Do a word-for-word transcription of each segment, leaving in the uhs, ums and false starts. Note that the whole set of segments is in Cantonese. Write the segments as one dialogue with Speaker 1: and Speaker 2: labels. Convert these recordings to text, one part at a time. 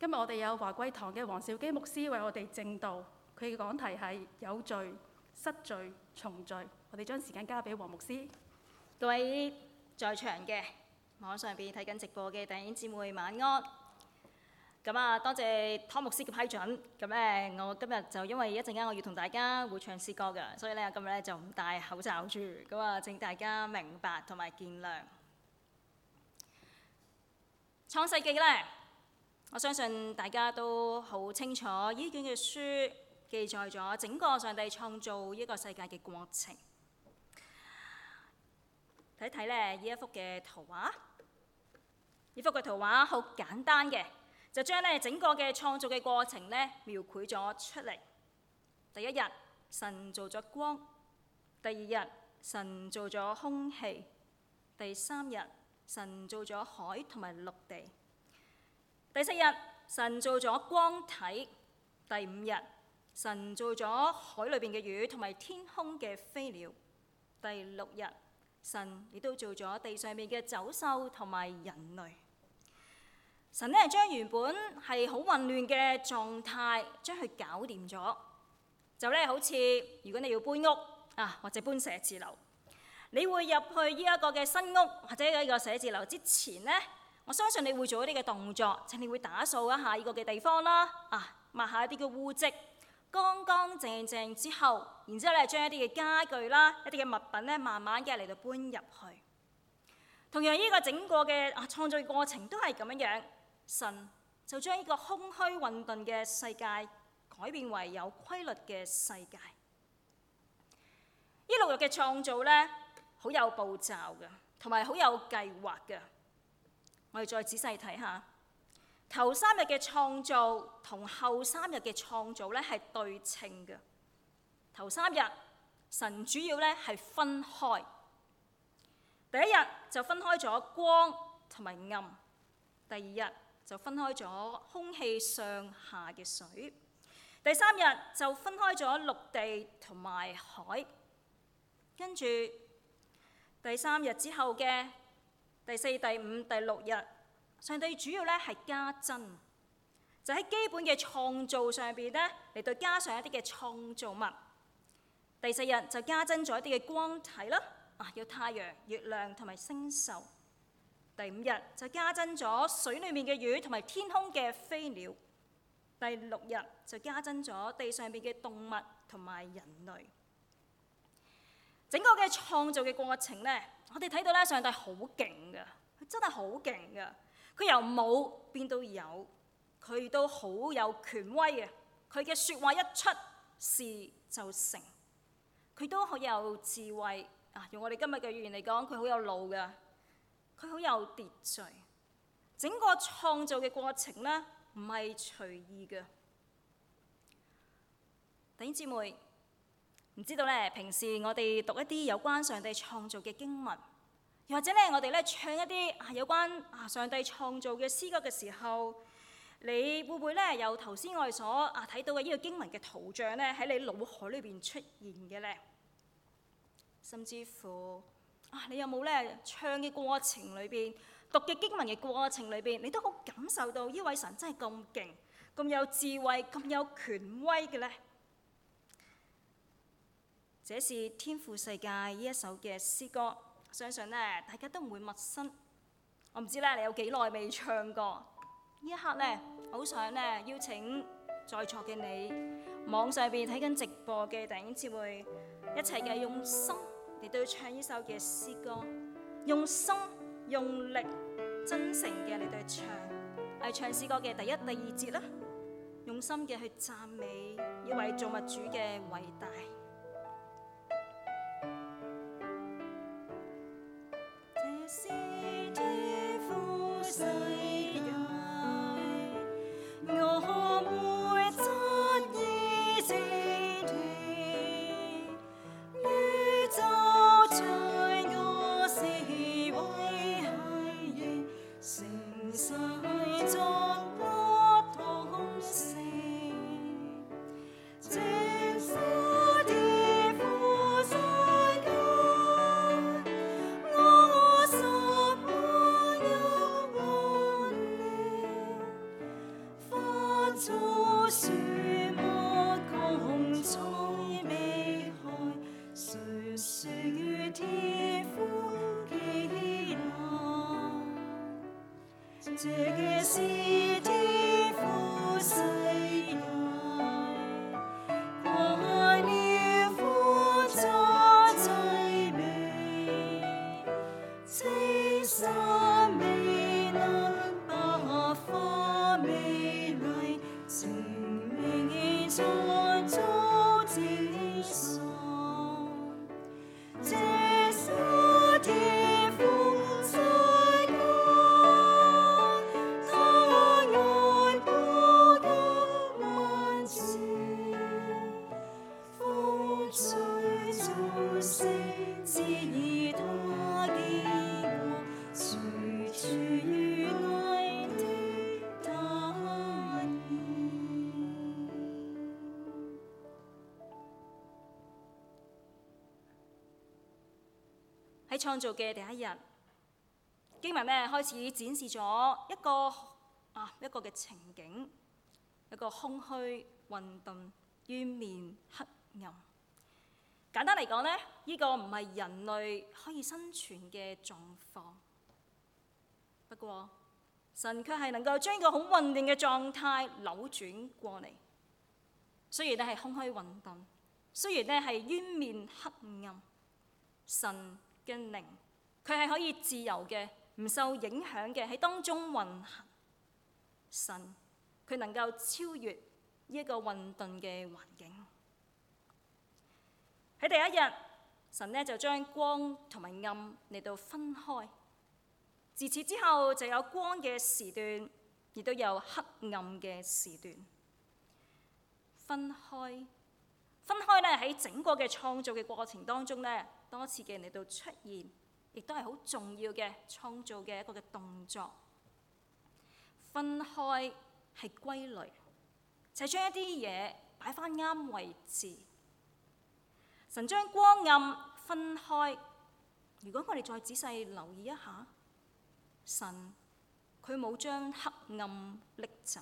Speaker 1: 今日我哋有華貴堂嘅黃兆基牧師為我哋證道，佢嘅講題係有罪、失罪、重罪。我哋將時間交俾黃牧師。
Speaker 2: 各位在場嘅網上邊睇緊直播嘅弟兄姊妹晚安。咁啊，多謝湯牧師嘅批准。咁咧，我今日就因為一陣間我要同大家會唱詩歌㗎，所以咧今日咧就唔戴口罩住。咁啊，請大家明白同埋見諒。創世記咧，我相信大家都好清楚，呢卷嘅書記載咗整個上帝創造呢個世界嘅過程。睇睇咧呢一幅嘅圖畫，呢幅嘅圖畫好簡單嘅，就將咧整個嘅創造嘅過程咧描繪咗出嚟。第一日，神造咗光；第二日，神造咗空氣；第三日，神造咗海同埋陸地；第四日，神造咗光體；第五日，神造咗海裏邊嘅魚同埋天空嘅飛鳥；第六日，神亦都做咗地上面嘅走獸同埋人類。神呢將原本係好混亂嘅狀態，將佢搞掂咗。就咧好似如果你要搬屋啊，或者搬寫字樓，你會入去呢一個嘅新屋或者呢個寫字樓之前呢，我相信你會做一啲嘅動作，就你會打掃一下呢個嘅地方啦，啊抹下一啲嘅污漬，乾乾淨淨之後，然之後咧將一啲嘅家具啦、一啲嘅物品咧，慢慢嘅嚟到搬入去。同樣呢個整個嘅啊創造過程都係咁樣樣，神就將呢個空虛混沌嘅世界改變為有規律嘅世界。呢六日嘅創造咧，好有步驟嘅，同埋好有計劃嘅。我哋再仔細睇下，頭三日嘅創造同後三日嘅創造咧係對稱嘅。頭三日神主要咧係分開，第一日就分開咗光同埋暗，第二日就分開咗空氣上下嘅水，第三日就分開咗陸地同埋海。跟住第三日之後嘅第四、第五、第六日，上帝主要咧係加增，就喺基本嘅創造上邊咧嚟到加上一啲嘅創造物。第四日就加增咗一啲嘅光體啦，啊有太陽、月亮同埋星宿。第五日就加增咗水裡面嘅魚同埋天空嘅飛鳥。第六日就加增咗地上邊嘅動物同埋人類。整個嘅創造嘅過程咧，我哋睇到咧，上帝好勁㗎，佢真係好勁㗎。佢由冇變到有，佢都好有權威嘅。佢嘅説話一出，事就成。佢都好有智慧啊！用我哋今日嘅語言嚟講，佢好有腦㗎，佢好有秩序。整個創造嘅過程咧，唔係隨意嘅。弟兄姊妹，唔知道咧，平時我哋讀一啲有關上帝創造嘅經文，又或者咧我哋咧唱一啲啊有關啊上帝創造嘅詩歌嘅時候，你會唔會咧有頭先我哋所啊睇到嘅呢個經文嘅圖像咧喺你腦海裏邊出現嘅咧？甚至乎啊，你有冇咧唱嘅過程裏邊、讀嘅經文嘅過程裏邊，你都好感受到呢位神真係咁勁、咁有智慧、咁有權威嘅咧？這是天父世界呢一首嘅詩歌，相信咧大家都唔會陌生。我唔知咧你有幾耐未唱過？呢一刻咧，好想咧邀請在座嘅你，網上邊睇緊直播嘅弟兄姊妹，一齊嘅用心嚟到唱呢首嘅詩歌，用心用力真誠嘅嚟到唱。係唱詩歌嘅第一、第二節啦，用心嘅去讚美呢位造物主嘅偉大。這是天父世界，我會質疑自己，宇宙在我四圍係形，盛世作我同聲，這呼天造樹木共栽美害，誰說與天父結合？這是天父世代，慣了苦作祭美，青山美能百花美麗，情命創造之上，這是天父世代，他愛不得萬事，風吹草色，只以他結果，隨處與愛的他意。喺創造嘅第一日，經文咧開始展示咗一個啊一個嘅情景，一個空虛、混沌、淵面、黑暗。簡單嚟講咧，呢個唔係人類可以生存嘅狀況。不過，神卻係能夠將呢個好混亂嘅狀態扭轉過嚟。雖然咧係空虛混沌，雖然咧係淵面黑暗，神嘅靈佢係可以自由嘅，唔受影響嘅喺當中運行。神佢能夠超越呢一個混沌嘅環境。喺第一日，神呢就將光同埋暗嚟到分開。自此之後，就有光嘅時段，亦都有黑暗嘅時段。分開，分開咧喺整個嘅創造嘅過程當中咧，多次嘅嚟到出現，亦都係好重要嘅創造嘅一個嘅動作。分開係歸類，就係將一啲嘢擺翻啱位置。神將光暗分開。如果我哋再仔細留意一下，神佢冇將黑暗拎走，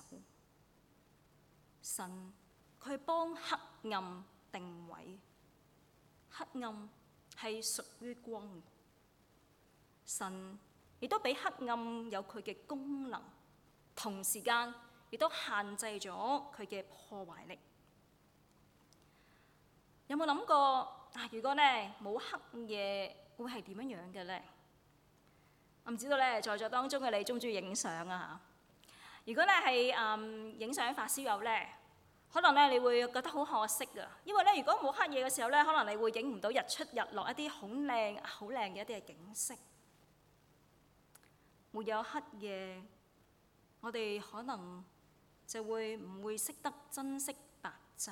Speaker 2: 神佢幫黑暗定位。黑暗係屬於光嘅，神亦都俾黑暗有佢嘅功能，同時間亦都限制咗佢嘅破壞力。有冇諗過啊？如果咧冇黑夜，會係點樣樣嘅咧？我唔知道咧，在座當中嘅你中唔中意影相啊？如果咧係誒影相發燒友咧，可能咧你會覺得好可惜㗎，因為咧如果冇黑夜嘅時候咧，可能你會影唔到日出日落一啲好靚好靚嘅一啲嘅景色。沒有黑夜，我哋可能就會唔會識得珍惜白晝。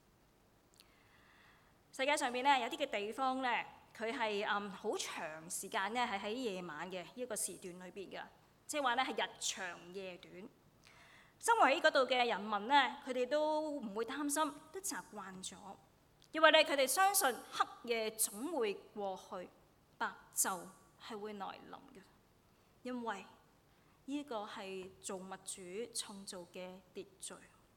Speaker 2: 世界上面咧有啲嘅地方咧，佢係誒好長時間咧係喺夜晚嘅呢個時段裏邊嘅，即係話咧係日長夜短。生活喺嗰度嘅人民咧，佢哋都唔會擔心，都習慣咗，因為咧佢哋相信黑夜總會過去，白晝係會來臨嘅，因為呢個係造物主創造嘅秩序。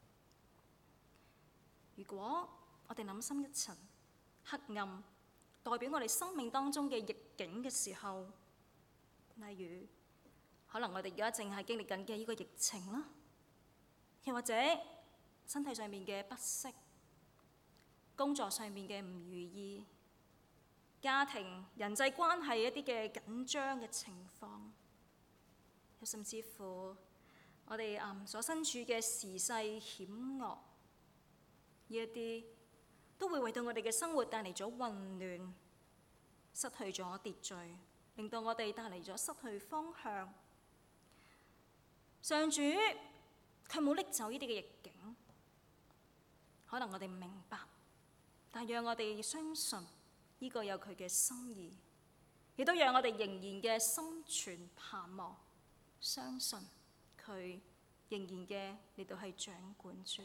Speaker 2: 如果我哋諗深一層，黑暗代表我哋生命當中嘅逆境嘅時候，例如可能我哋而家正係經歷緊嘅呢個疫情啦，又或者身體上面嘅不適，工作上面嘅唔如意，家庭人際關係一啲嘅緊張嘅情況，又甚至乎我哋嗯所身處嘅時勢險惡，呢一啲都會為到我哋嘅生活帶嚟咗混亂，失去咗秩序，令到我哋帶嚟咗失去方向。上主佢冇拎走呢啲嘅逆境，可能我哋唔明白，但讓我哋相信呢個有佢嘅心意，亦都讓我哋仍然嘅心存盼望，相信佢仍然嘅嚟到係掌管住。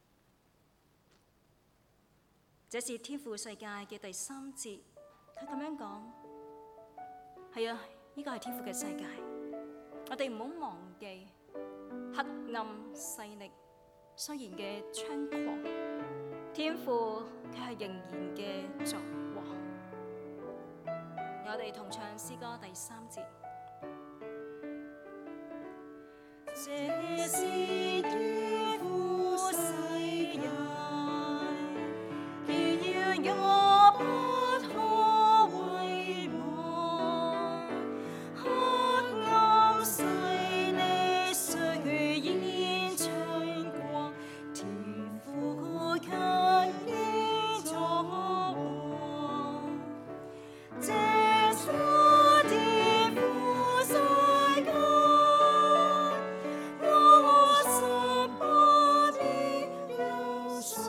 Speaker 2: 這是天父世界嘅第三節，佢咁樣講，係啊，呢個係天父嘅世界，我哋唔好忘記黑暗勢力雖然嘅猖狂，天父卻係仍然嘅作王。我哋同唱詩歌第三節。這是天父世人，既要也不可遺忘。黑暗勢力雖然猖狂，天父卻應作王。這是天父世間，我實不必憂傷。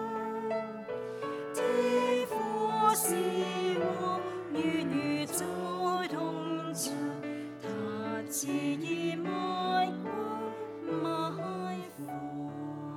Speaker 2: 天父是我與宇宙同在，他旨意萬國埋伏。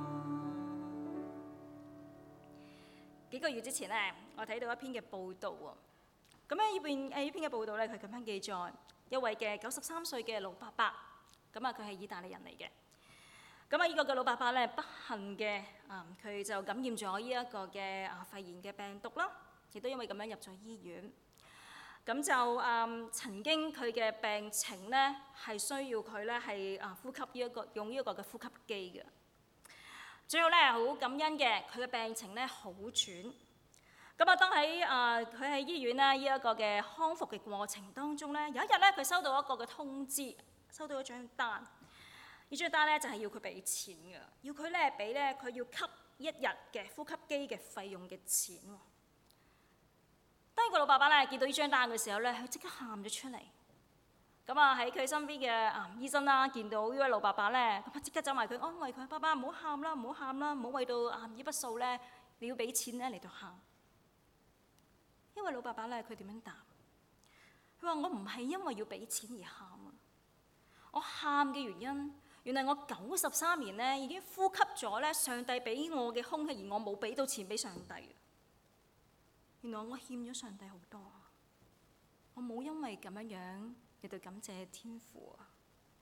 Speaker 2: 幾個月之前呢，我睇到一篇嘅報導喎。咁咧呢邊誒呢篇嘅報導咧，佢咁樣記載一位嘅九十三歲嘅老伯伯，咁啊佢係意大利人嚟嘅。咁啊呢個嘅老伯伯咧，不幸嘅啊佢就感染咗呢一個嘅啊肺炎嘅病毒啦，亦都因為咁樣入咗醫院。咁就啊曾經佢嘅病情咧係需要佢咧係啊呼吸呢一個用呢一個嘅呼吸機嘅。最後咧好感恩嘅，佢嘅病情咧好轉。咁啊，當喺啊佢喺醫院咧呢一個嘅康復嘅過程當中咧，有一日咧佢收到一個嘅通知，收到一張單。呢張單咧就係要佢俾錢㗎，要佢咧俾咧佢要吸一日嘅呼吸機嘅費用嘅錢喎。當個老伯伯咧見到呢張單嘅時候咧，佢即刻喊咗出嚟。咁啊喺佢身邊嘅啊醫生啦，見到呢位老伯伯咧，咁啊即刻走埋佢安慰佢：爸爸唔好喊啦，唔好喊啦，唔好為到啊呢筆數咧，你要俾錢咧嚟到喊。因為老伯伯咧，佢點樣答？佢話：我唔係因為要俾錢而喊啊！我喊嘅原因，原來我九十三年咧已經呼吸咗咧上帝俾我嘅空氣，而我冇俾到錢俾上帝。原來我欠咗上帝好多，我冇因為咁樣樣嚟到感謝天父啊！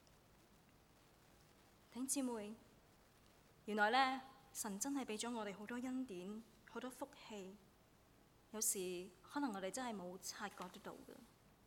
Speaker 2: 弟兄姊妹，原來咧神真係俾咗我哋好多恩典，好多福氣。有時可能我哋真係冇察覺得到嘅。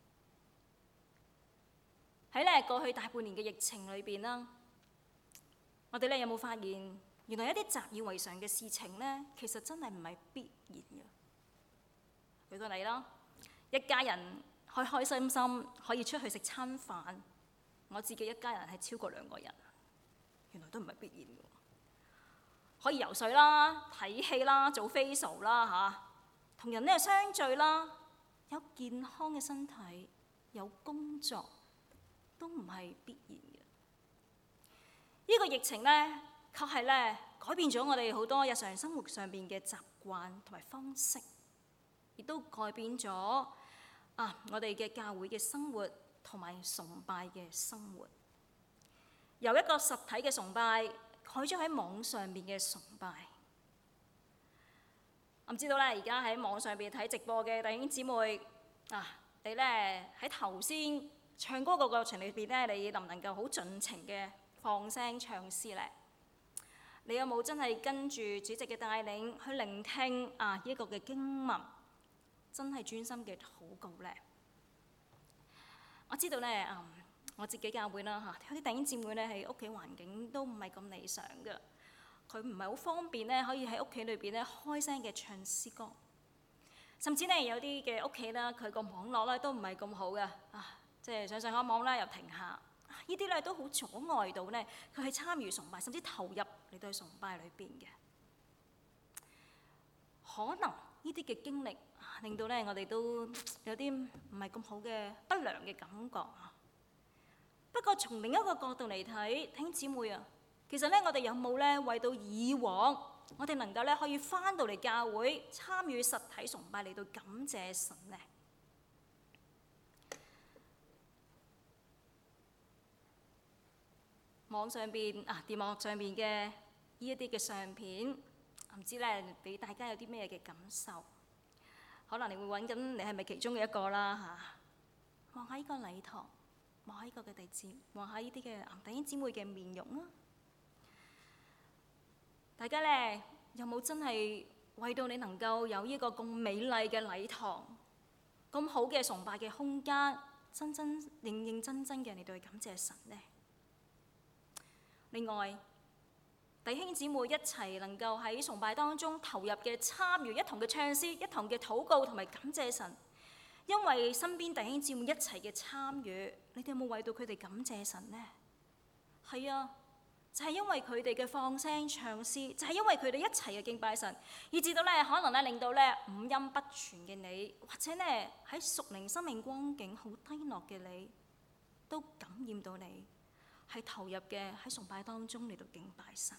Speaker 2: 喺咧過去大半年嘅疫情裏邊啦，我哋咧有冇發現，原來一啲習以為常嘅事情咧，其實真係唔係必然嘅。舉個例啦，一家人開開心心可以出去食餐飯，我自己一家人係超過兩個人，原來都唔係必然嘅。可以游水啦、睇戲啦、做 facial 啦嚇。同人咧相聚啦，有健康嘅身體，有工作，都唔係必然嘅。呢、這個疫情咧，確係咧改變咗我哋好多日常生活上邊嘅習慣同埋方式，亦都改變咗啊我哋嘅教會嘅生活同埋崇拜嘅生活，由一個實體嘅崇拜改咗喺網上邊嘅崇拜。我唔知道咧，而家喺網上邊睇直播嘅弟兄姊妹啊，你咧喺頭先唱歌個過程裏邊咧，你能唔能夠好盡情嘅放聲唱詩咧？你有冇真係跟住主席嘅帶領去聆聽啊呢一個嘅經文，真係專心嘅禱告咧？我知道咧，嗯，我自己教會啦嚇，有啲弟兄姊妹咧喺屋企環境都唔係咁理想嘅。佢唔係好方便咧，可以喺屋企裏邊咧開聲嘅唱詩歌，甚至咧有啲嘅屋企啦，佢個網絡咧都唔係咁好嘅啊，即係上上下網咧又停下，呢啲咧都好阻礙到咧佢係參與崇拜，甚至投入嚟到崇拜裏邊嘅。可能呢啲嘅經歷令到咧我哋都有啲唔係咁好嘅不良嘅感覺啊。不過從另一個角度嚟睇，弟兄姊妹啊，其實咧，我哋有冇咧為到以往我哋能夠咧可以返到嚟教會參與實體崇拜嚟到感謝神呢？網上邊啊，電幕上邊嘅呢一啲嘅相片，唔知咧俾大家有啲咩嘅感受？可能你會揾緊你係咪其中嘅一個啦嚇？望下呢個禮堂，望下呢個嘅地址，望下呢啲嘅弟兄姊妹嘅面容啊！ 大家咧有冇真係為到你能夠有呢個咁美麗嘅禮堂、咁好嘅崇拜嘅空間，真真認認真真嘅嚟到去感謝神呢？另外，弟兄姊妹一齊能夠喺崇拜當中投入嘅參與，一同嘅唱詩，一同嘅禱告同埋感謝神，因為身邊弟兄姊妹一齊嘅參與，你哋有冇為到佢哋感謝神呢？係啊，就係因為佢哋嘅放聲唱詩，就係因為佢哋一齊嘅敬拜神，以至到咧可能咧令到咧五音不全嘅你，或者咧喺屬靈生命光景好低落嘅你，都感染到你係投入嘅喺崇拜當中嚟到敬拜神。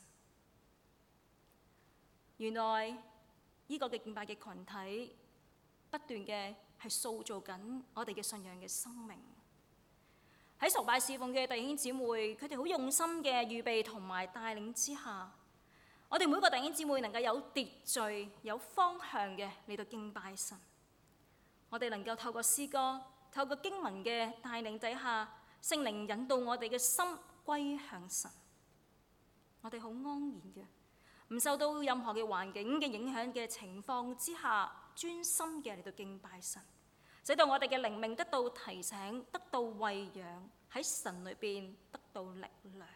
Speaker 2: 原來呢個嘅敬拜嘅群體不斷嘅係塑造緊我哋嘅信仰嘅生命。喺崇拜侍奉嘅弟兄姊妹，佢哋好用心嘅預備同埋帶領之下，我哋每個弟兄姊妹能夠有秩序、有方向嘅嚟到敬拜神。我哋能夠透過詩歌、透過經文嘅帶領底下，聖靈引導我哋嘅心歸向神。我哋好安然嘅，唔受到任何嘅環境嘅影響嘅情況之下，專心嘅嚟到敬拜神，使到我哋嘅靈命得到提醒，得到餵養，喺神裏邊得到力量。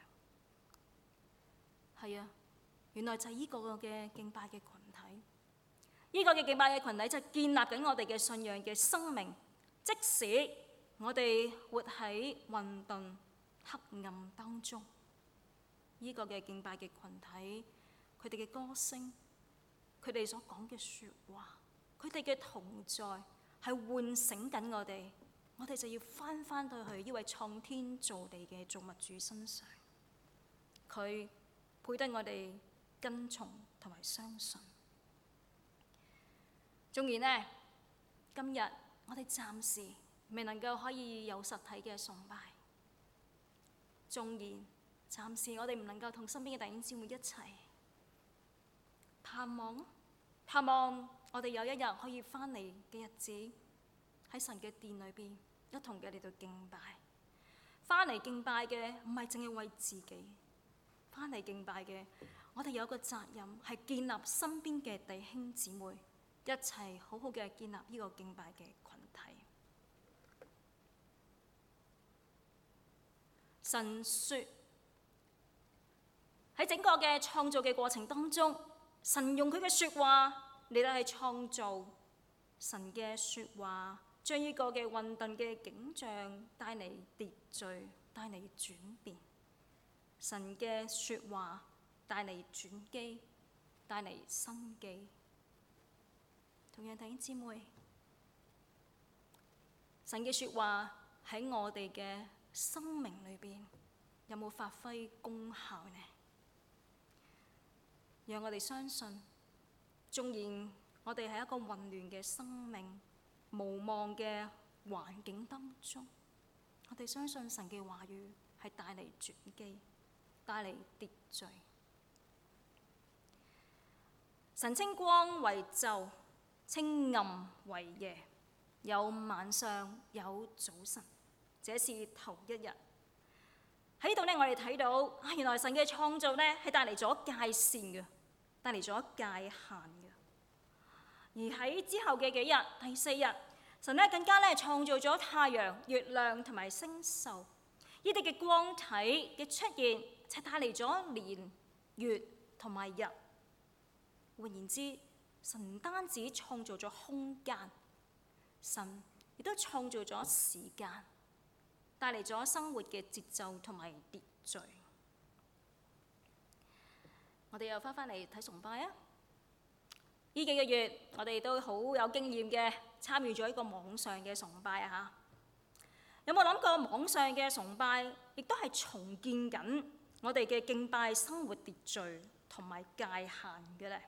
Speaker 2: 係啊，原來就係呢個嘅敬拜嘅群體，呢個嘅敬拜嘅群體就係建立緊我哋嘅信仰嘅生命，即使我哋活喺混沌黑暗當中，呢個嘅敬拜嘅群體。佢哋嘅歌聲，佢哋所講嘅説話，佢哋嘅同在係喚醒緊我哋，我哋就要翻翻到去呢位創天造地嘅造物主身上，佢配得我哋跟從同埋相信。縱然呢，今日我哋暫時未能夠可以有實體嘅崇拜，縱然暫時我哋唔能夠同身邊嘅弟兄姊妹一齊。盼望，盼望我哋有一日可以翻嚟嘅日子，喺神嘅殿裏邊一同嘅嚟到敬拜。翻嚟敬拜嘅唔係淨係為自己，翻嚟敬拜嘅，我哋有個責任係建立身邊嘅弟兄姊妹，一齊好好嘅建立呢個敬拜嘅群體。神說喺整個嘅創造嘅過程當中，神用佢嘅説話嚟到係創造，神嘅説話將呢個嘅混沌嘅景象帶嚟秩序，帶嚟轉變。神嘅説話帶嚟轉機，帶嚟生機。同樣弟兄姊妹，神嘅説話喺我哋嘅生命裏邊有冇發揮功效呢？讓我哋相信，縱然我哋喺一個混亂嘅生命、無望嘅環境當中，我哋相信神嘅話語係帶嚟轉機、帶嚟秩序。神稱光為晝，稱暗為夜，有晚上，有早晨，這是頭一日。喺呢度咧，我哋睇到啊，原來神嘅創造咧係帶嚟咗界線嘅，帶嚟咗界限嘅。而喺之後嘅幾日，第四日，神咧更加咧創造咗太陽、月亮同埋星宿，呢啲嘅光體嘅出現，就帶嚟咗年、月同埋日。換言之，神唔單止創造咗空間，神亦都創造咗時間，帶嚟咗生活嘅節奏同埋秩序。我哋又翻返嚟睇崇拜啊！呢幾個月，我哋都好有經驗嘅參與咗一個網上嘅崇拜啊！有冇諗過網上嘅崇拜亦都係重建緊我哋嘅敬拜生活秩序同埋界限嘅咧？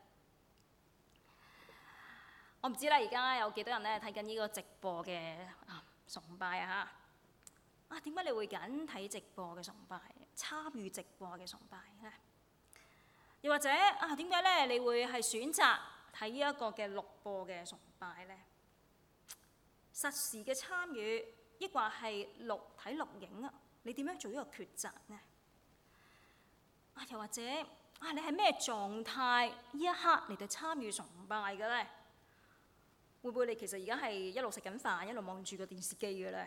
Speaker 2: 我唔知咧，而家有幾多人咧睇緊呢個直播嘅啊崇拜啊？啊，點解你會揀睇直播嘅崇拜，參與直播嘅崇拜咧？又或者啊，點解咧你會係選擇睇呢一個嘅錄播嘅崇拜咧？實時嘅參與，抑或係錄睇錄影啊？你點樣做呢個抉擇呢？啊，又或者啊，你係咩狀態？呢一刻嚟到參與崇拜嘅咧？會唔會你其實而家係一路食緊飯，一路望住個電視機嘅咧？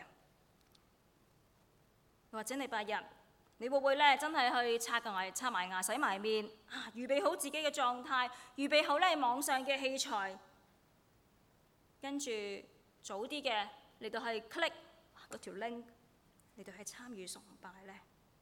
Speaker 2: 或者禮拜日，你會唔會咧真係去刷牙、刷埋牙、洗埋面啊？預備好自己嘅狀態，預備好咧網上嘅器材，跟住早啲嘅嚟到係 click 嗰條 link 嚟到係參與崇拜咧？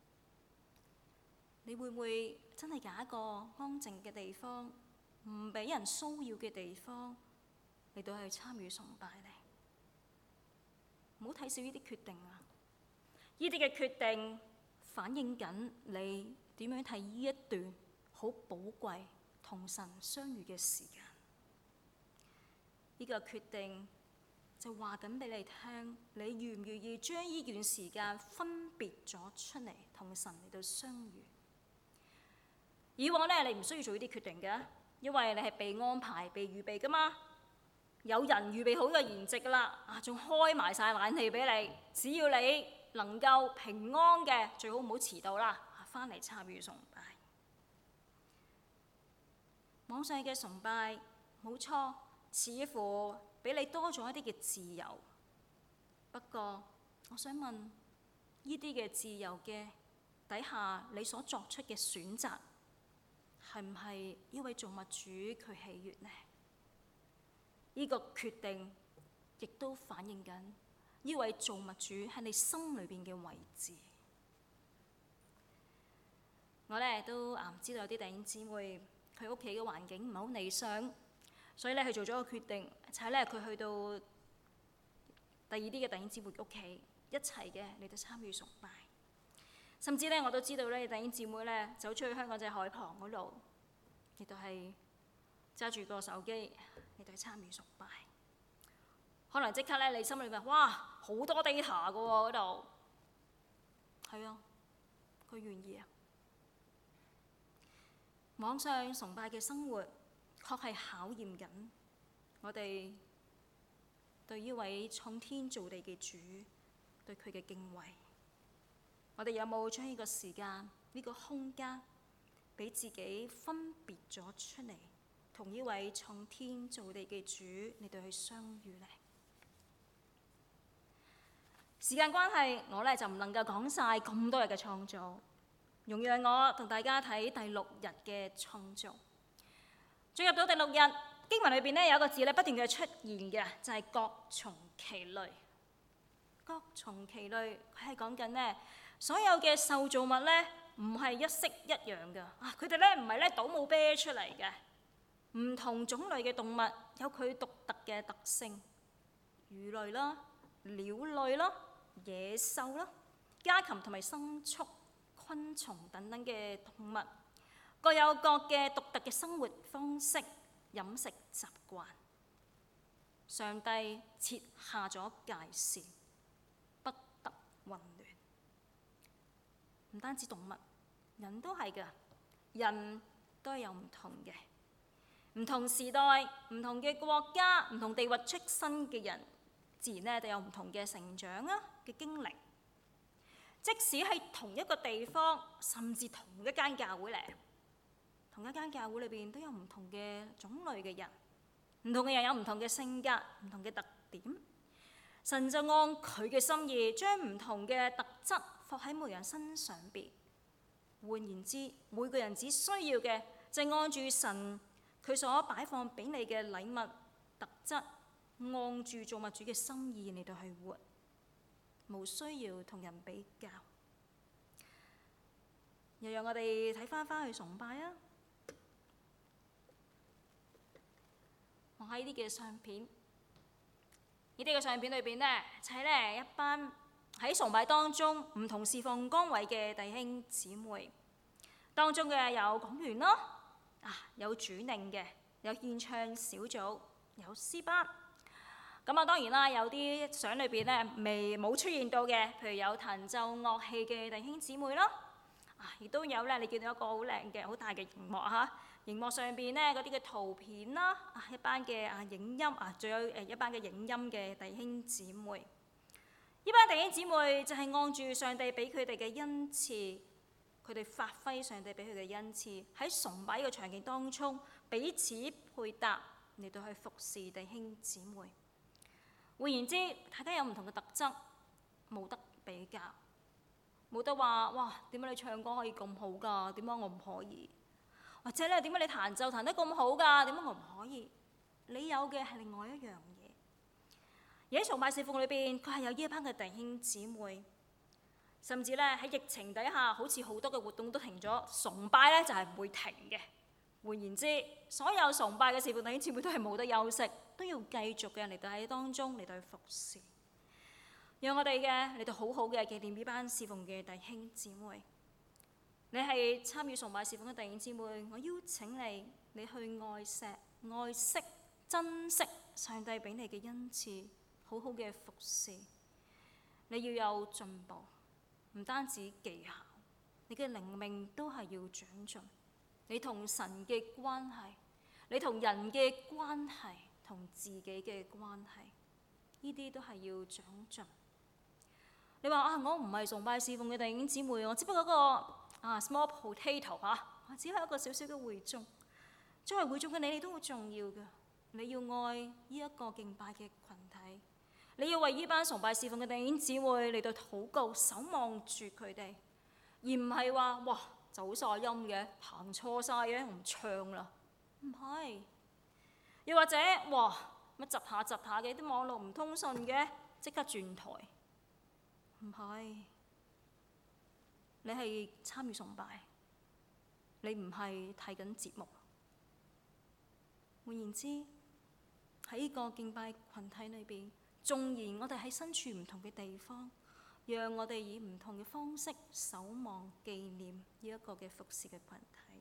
Speaker 2: 你會唔會真係揀一個安靜嘅地方，唔俾人騷擾嘅地方嚟到去參與崇拜呢？唔好睇小呢啲決定啊！呢啲嘅決定反映緊你點樣睇呢一段好寶貴同神相遇嘅時間。呢個決定就話緊俾你聽，你願唔願意將呢段時間分別咗出嚟同神嚟到相遇？以往咧，你唔需要做呢啲決定嘅，因為你係被安排、被預備噶嘛。有人預備好個筵席噶啦，啊，仲開埋晒冷氣俾你。只要你能夠平安嘅，最好唔好遲到啦，翻嚟參與崇拜。網上嘅崇拜冇錯，似乎俾你多咗一啲嘅自由。不過，我想問，呢啲嘅自由嘅底下，你所作出嘅選擇，係唔係呢位造物主佢喜悅呢？呢個決定亦都反映緊呢位造物主喺你心裏邊嘅位置。我咧都啊知道有啲弟兄姊妹佢屋企嘅環境唔係好理想，所以咧佢做咗個決定，就係咧佢去到第二啲嘅弟兄姊妹屋企一齊嘅嚟到參與崇拜。甚至咧，我都知道咧，弟兄姊妹咧走出去香港仔海旁嗰度，亦都係揸住個手機嚟到參與崇拜。可能即刻咧，你心裏面哇好多 data 㗎喎嗰度，係啊，佢願意啊。網上崇拜嘅生活，確係考驗緊我哋對呢位創天造地嘅主對佢嘅敬畏。我哋有冇將呢個時間、呢個空間，俾自己分別咗出嚟，同呢位創天造地嘅主嚟到去相遇呢？時間關係，我咧就唔能夠講晒咁多日嘅創造，容讓我同大家睇第六日嘅創造。進入到第六日，經文裏邊咧有一個字咧不斷嘅出現嘅，就係各從其類。各從其類，佢係講緊呢。所有嘅受造物咧，唔係一式一樣嘅啊！佢哋咧唔係咧倒模啤出嚟嘅，唔同種類嘅動物有佢獨特嘅特性，魚類啦、鳥類啦、野獸啦、家禽同埋牲畜、昆蟲等等嘅動物，各有各嘅獨特嘅生活方式、飲食習慣。上帝設下咗界線，不得混亂。唔單止動物，人都係㗎，人都係有唔同嘅，唔同時代、唔同嘅國家、唔同地域出身嘅人，自然咧都有唔同嘅成長啊嘅經歷。即使喺同一個地方，甚至同一間教會咧，同一間教會裏邊都有唔同嘅種類嘅人，唔同嘅人有唔同嘅性格、唔同嘅特點。神就按佢嘅心意，將唔同嘅特質放喺每人身上邊。換言之，每個人只需要嘅就係按住神佢所擺放俾你嘅禮物特質，按住造物主嘅心意嚟到去活，無需要同人比較。又讓我哋睇翻翻去崇拜啊！我喺呢啲嘅相片。呢啲嘅相片裏邊呢，就係咧一班喺崇拜當中唔同侍奉崗位嘅弟兄姊妹，當中嘅有講員咯，啊有主領嘅，有獻唱小組，有詩班。咁啊當然啦，有啲相裏邊呢未冇出現到嘅，譬如有彈奏樂器嘅弟兄姊妹啦，啊亦都有咧，你見到一個好靚嘅好大嘅熒幕嚇。熒幕上邊咧嗰啲嘅圖片啦，啊一班嘅啊影音啊，仲有誒一班嘅影音嘅弟兄姊妹。呢班弟兄姊妹就係按住上帝俾佢哋嘅恩賜， 佢哋發揮上帝俾佢嘅恩賜，喺崇拜嘅場景當中彼此配搭嚟到去服侍弟兄姊妹。換言之，大家有唔同嘅特質，冇得比較，冇得話哇點解你唱歌可以咁好㗎？點解我唔可以？或者咧點解你彈奏彈得咁好㗎？點解我唔可以？你有嘅係另外一樣嘢。而喺崇拜侍奉裏邊，佢係有呢一班嘅弟兄姊妹，甚至咧喺疫情底下，好似好多嘅活動都停咗，崇拜咧就係唔會停嘅。換言之，所有崇拜嘅侍奉弟兄姊妹都係冇得休息，都要繼續嘅嚟到喺當中嚟到去服侍，讓我哋嘅嚟到好好嘅紀念呢班侍奉嘅弟兄姊妹。你係參與崇拜侍奉嘅弟兄姊妹，我邀請你，你去愛錫、愛惜、珍惜上帝俾你嘅恩賜，好好嘅服侍。你要有進步，唔單止技巧，你嘅靈命都係要長進。你同神嘅關係，你同人嘅關係，同自己嘅關係，呢啲都係要長進。你話啊，我唔係崇拜侍奉嘅弟兄姊妹，我只不過一個啊 small potato 嚇、啊，我只係一個小小嘅會眾。作為會眾嘅你，你都好重要㗎。你要愛呢一個敬拜嘅群體，你要為呢班崇拜侍奉嘅弟兄姊妹嚟到禱告，守望住佢哋，而唔係話哇走晒音嘅，行錯晒嘅，我唔唱啦。唔係，又或者哇乜窒下窒下嘅，啲網絡唔通訊嘅，即刻轉台。唔係，你係參與崇拜，你唔係睇緊節目。換言之，喺呢個敬拜群體裏邊，縱然我哋喺身處唔同嘅地方，讓我哋以唔同嘅方式守望紀念呢一個嘅服侍嘅群體。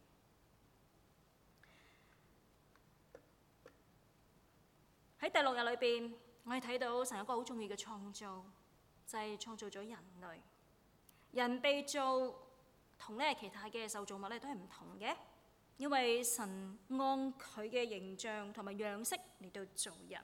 Speaker 2: 喺第六日裏邊，我哋睇到神一個好重要嘅創造，就係創造咗人類。人被造同咧其他嘅受造物咧都係唔同嘅。因為神按佢嘅形象同埋樣式嚟到造人，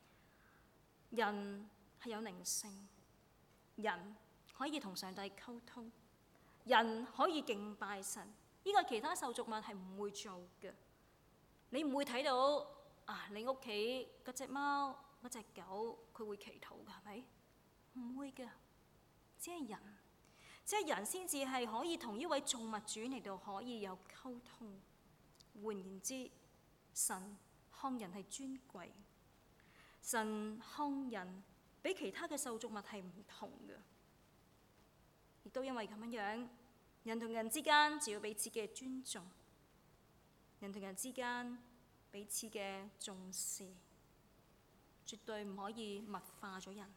Speaker 2: 人係有靈性，人可以同上帝溝通，人可以敬拜神，呢個其他受造物係唔會做嘅。你唔會睇到啊，你屋企嗰隻貓、嗰隻狗，佢會祈禱㗎，係咪？唔會㗎，只係人，只係人先至係可以同呢位造物主嚟到可以有溝通。換言之，神看人係尊貴，神看人比其他嘅受造物係唔同嘅，亦都因為咁樣樣，人同人之間就要彼此嘅尊重，人同人之間彼此嘅重視，絕對唔可以物化咗人。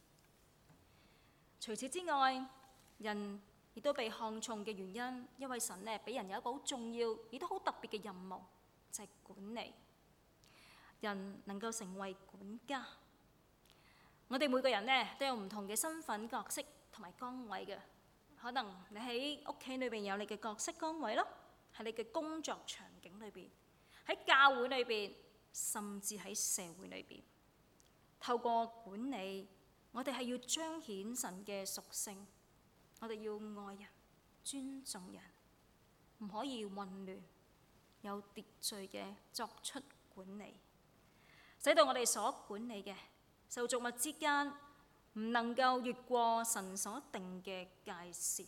Speaker 2: 除此之外，人亦都被看重嘅原因，因為神呢俾人有一個好重要，亦都好特別嘅任務，就係管理。人能夠成為管家。我哋每個人呢都有唔同嘅身份角色同埋崗位嘅。可能你喺屋企裏邊有你嘅角色崗位咯，喺你嘅工作場景裏邊，喺教會裏邊，甚至喺社會裏邊。透過管理，我哋係要彰顯神嘅屬性。我哋要愛人、尊重人，唔可以混亂，有秩序嘅作出管理，使到我哋所管理嘅受造物之間唔能夠越過神所定嘅界線。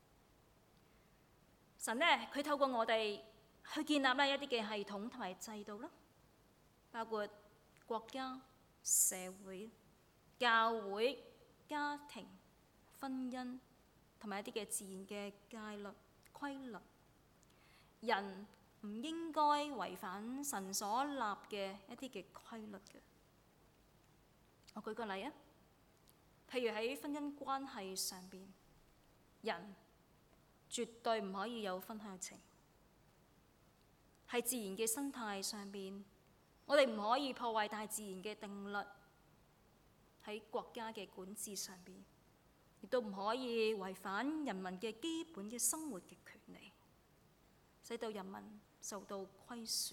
Speaker 2: 神呢，佢透過我哋去建立咧一啲嘅系統同埋制度啦，包括國家、社會、教會、家庭、婚姻。同埋一啲嘅自然嘅戒律、規律，人唔應該違反神所立嘅一啲嘅規律嘅。我舉個例啊，譬如喺婚姻關係上邊，人絕對唔可以有分享情；喺自然嘅生態上邊，我哋唔可以破壞大自然嘅定律；喺國家嘅管治上邊，亦都唔可以違反人民嘅基本嘅生活嘅權利，使到人民受到虧損。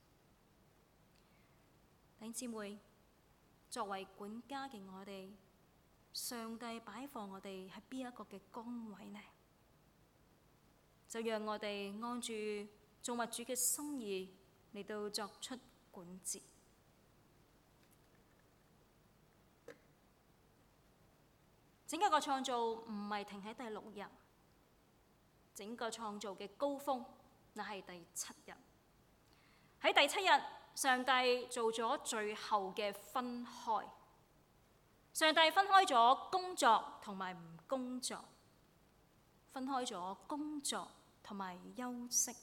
Speaker 2: 弟兄姊妹，作為管家嘅我哋，上帝擺放我哋喺邊一個嘅崗位呢？ 就讓我哋按住造物主嘅心意嚟到作出管治。整個個創造唔係停喺第六日，整個創造嘅高峰那係第七日。喺第七日，上帝做咗最後嘅分開。上帝分開咗工作同埋唔工作，分開咗工作同埋休息。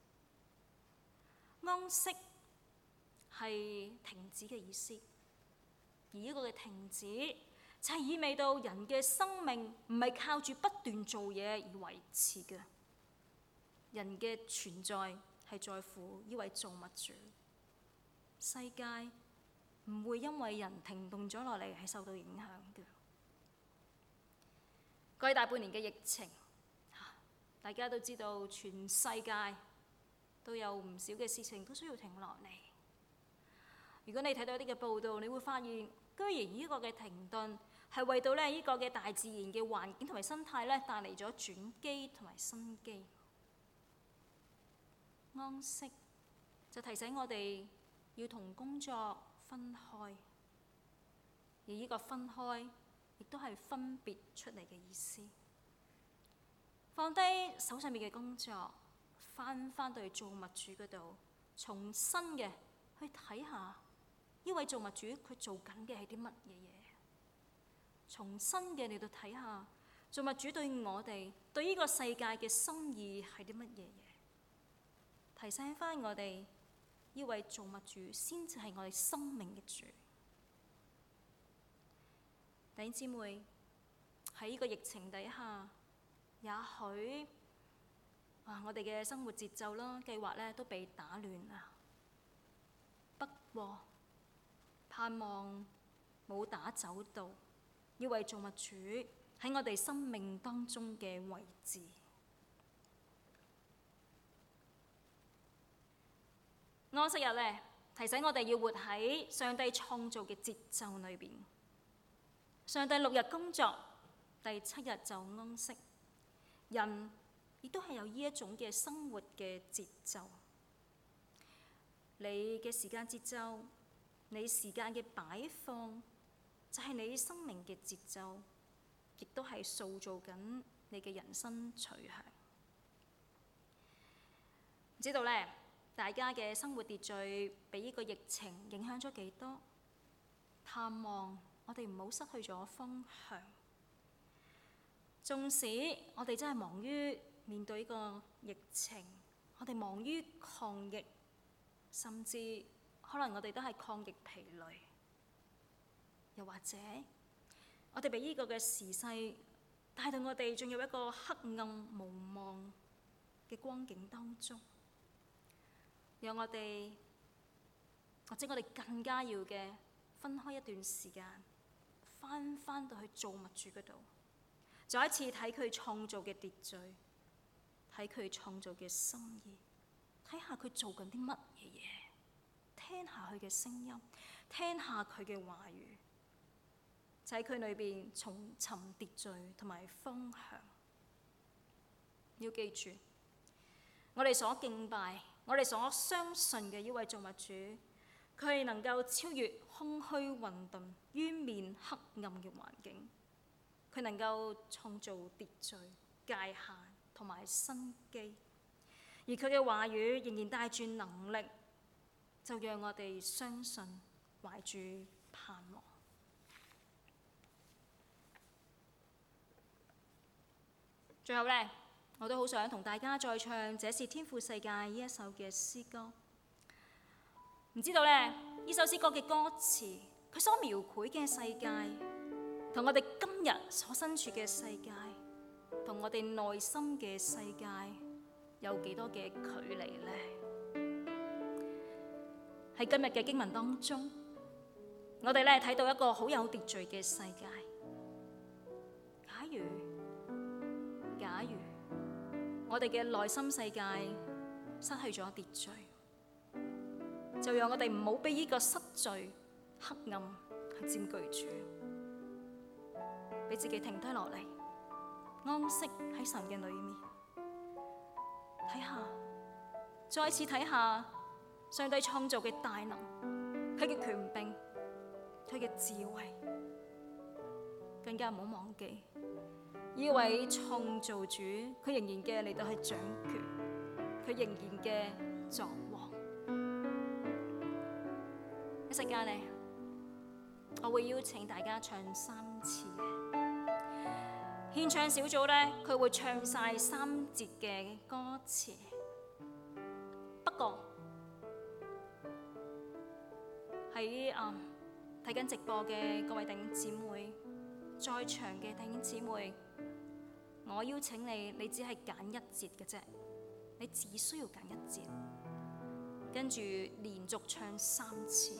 Speaker 2: 安息係停止嘅意思，而呢個嘅停止就係意味到人嘅生命唔係靠住不斷做嘢而維持嘅。人嘅存在係在乎呢位造物主，世界唔會因為人停動咗落嚟係受到影響嘅。過去大半年嘅疫情，大家都知道全世界都有唔少嘅事情都需要停落嚟。如果你睇到一啲嘅報道，你會發現居然呢個嘅停頓係為到咧呢個嘅大自然嘅環境同埋生態咧帶嚟咗轉機同埋生機。安息就提醒我哋要同工作分開，而呢個分開亦都係分別出嚟嘅意思。放低手上面嘅工作，翻返到去造物主嗰度，重新嘅去睇下呢位造物主佢做緊嘅係啲乜嘢嘢，重新嘅嚟到睇下造物主對我哋對呢個世界嘅心意係啲乜嘢嘢，提醒翻我哋呢位造物主先至係我哋生命嘅主。弟兄姊妹，喺呢個疫情底下，也許啊，我哋嘅生活節奏啦、計劃咧都被打亂啦。不過盼望冇打走到呢位造物主喺我哋生命當中嘅位置。安息日咧，提醒我哋要活喺上帝創造嘅節奏裏邊。上帝六日工作，第七日就安息。人亦都係有呢一種嘅生活嘅節奏。你嘅時間節奏，你時間嘅擺放，就係你生命嘅節奏，亦都係塑造緊你嘅人生取向。唔知道咧，大家嘅生活秩序俾呢個疫情影響咗幾多？盼望我哋唔好失去咗方向。縱使我哋真係忙於面對呢個疫情，我哋忙於抗疫，甚至可能我哋都係抗疫疲累，又或者我哋俾呢個嘅時勢帶到我哋進入一個黑暗無望嘅光景當中，讓我哋或者我哋更加要嘅分開一段時間，翻返到去造物主嗰度。再一次睇佢創造嘅秩序，睇佢創造嘅心意，睇下佢做緊啲乜嘢嘢，聽下佢嘅聲音，聽下佢嘅話語，就喺佢裏邊重尋秩序同埋方向。要記住，我哋所敬拜、我哋所相信嘅呢位造物主，佢係能夠超越空虛混沌、淵面黑暗嘅環境。佢能夠創造秩序、界限同埋生機，而佢嘅話語仍然帶住能力，就讓我哋相信，懷住盼望。最後呢，我都好想同大家再唱《這是天父世界》呢一首嘅詩歌。唔知道呢，呢首詩歌嘅歌詞，佢所描繪嘅世界，同我哋今日所身處嘅世界，同我哋內心嘅世界有幾多嘅距離呢？喺今日嘅經文當中，我哋咧睇到一個好有秩序嘅世界。假如假如我哋嘅內心世界失去咗秩序，就讓我哋唔好俾呢個失序、黑暗去佔據住。俾自己停低落嚟，安息喺神嘅裏面， 睇下，再次睇下上帝創造嘅大能，佢嘅權柄，佢嘅智慧，更加唔好忘記呢位創造主，佢仍然嘅嚟到去掌權，佢仍然嘅作王。一陣間呢，我會邀請大家唱三次嘅獻唱小組呢，佢會唱晒三節嘅歌詞。不過喺啊睇緊直播嘅各位弟兄姊妹，在場嘅弟兄姊妹，我邀請你，你只係揀一節嘅啫，你只需要揀一節，跟住連續唱三次。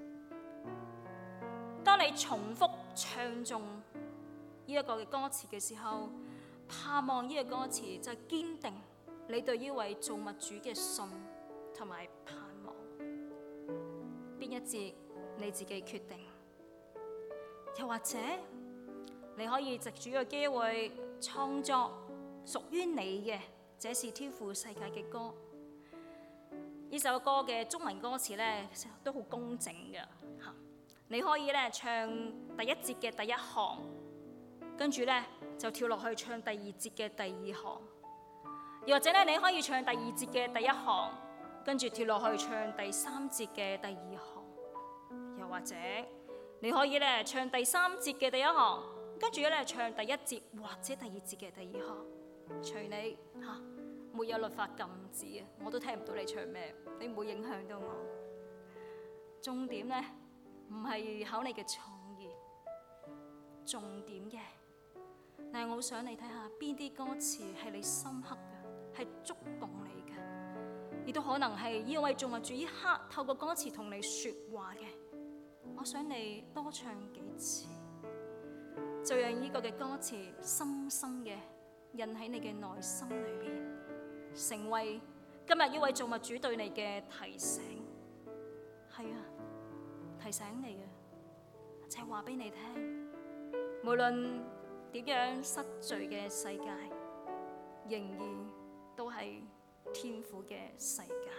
Speaker 2: 當你重複唱中呢一個嘅歌詞嘅時候，盼望呢個歌詞就係堅定你對呢位造物主嘅信同埋盼望。邊一節你自己決定，又或者你可以藉住呢個機會創作屬於你嘅這是天父世界嘅歌。呢首歌嘅中文歌詞咧都好工整嘅嚇。你可以咧唱第一節嘅第一行，跟住咧就跳落去唱第二節嘅第二行，又或者咧你可以唱第二節嘅第一行，跟住跳落去唱第三節嘅第二行，又或者你可以咧唱第三節嘅第一行，跟住咧唱第一節或者第二節嘅第二行，隨你嚇，沒有律法禁止嘅，我都聽唔到你唱咩，你唔會影響到我。重點咧唔係考你嘅創意，重點嘅，但係我好想你睇下邊啲歌詞係你深刻嘅，係觸動你嘅，亦都可能係呢位造物主一刻透過歌詞同你說話嘅。我想你多唱幾次，就讓呢個嘅歌詞深深嘅印喺你嘅內心裏邊，成為今日呢位造物主對你嘅提醒。係啊，提醒你嘅，就係話俾你聽，無論點樣失序嘅世界，仍然都係天父嘅世界。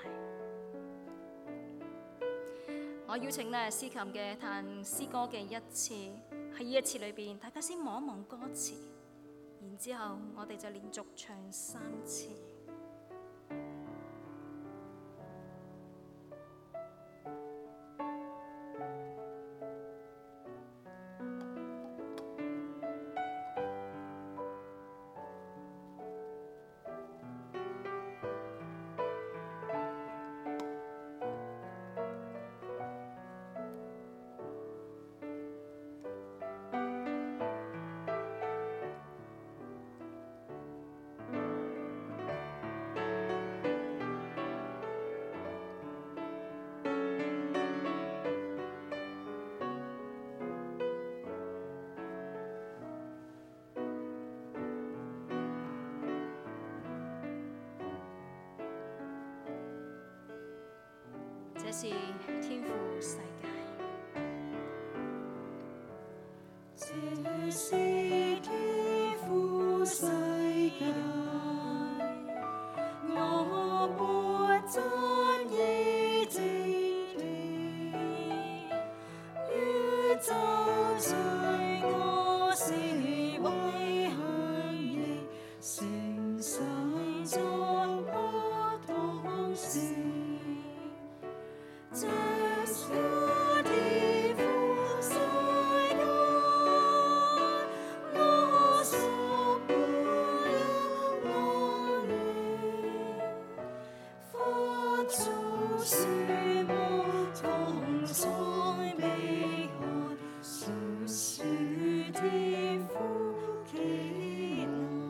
Speaker 2: 我邀請咧司琴嘅彈詩歌嘅一次，喺呢一次裏邊，大家先望一望歌詞，然之後我哋就連續唱三次。這是天父世界，
Speaker 3: 這是天父世界，我沒真意正地，宇宙隨我是為向義，誠實作不當事。這是天父世界，我屬不了我你，佛祖是我同在美好，述說天父奇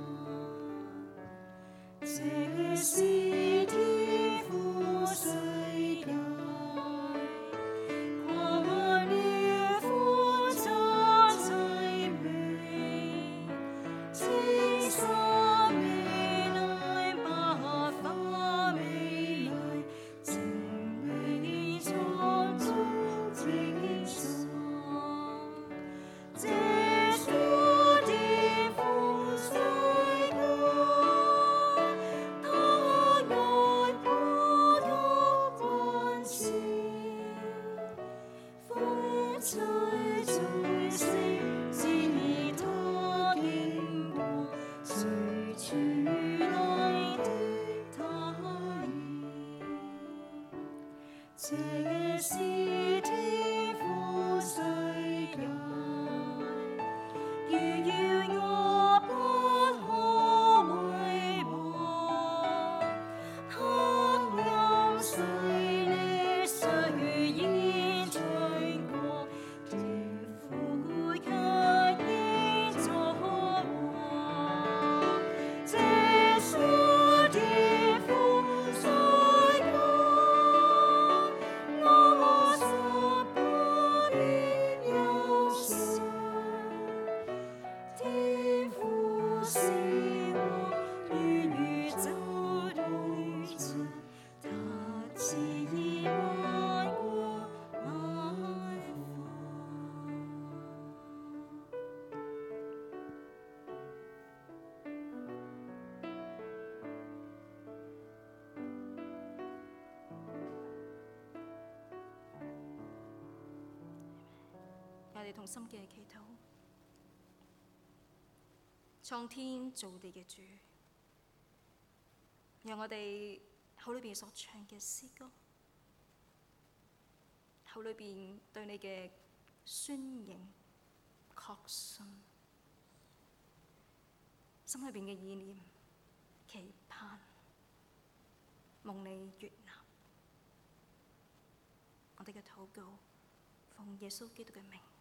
Speaker 3: 難，這是天父世界。 這是天父世界，如要我不可遺忘，黑暗勢力雖然吹過，天父卻仍作王。這是天父世界，我十不必憂傷。天父是我與宇宙對象，他旨意萬國萬方。
Speaker 2: 我哋同心嘅祈禱，創天造地嘅主，讓我哋口裏邊所唱嘅詩歌，口裏邊對你嘅宣認、確信，心裏邊嘅意念、期盼，蒙你悅納。我哋嘅禱告，奉耶穌基督嘅名。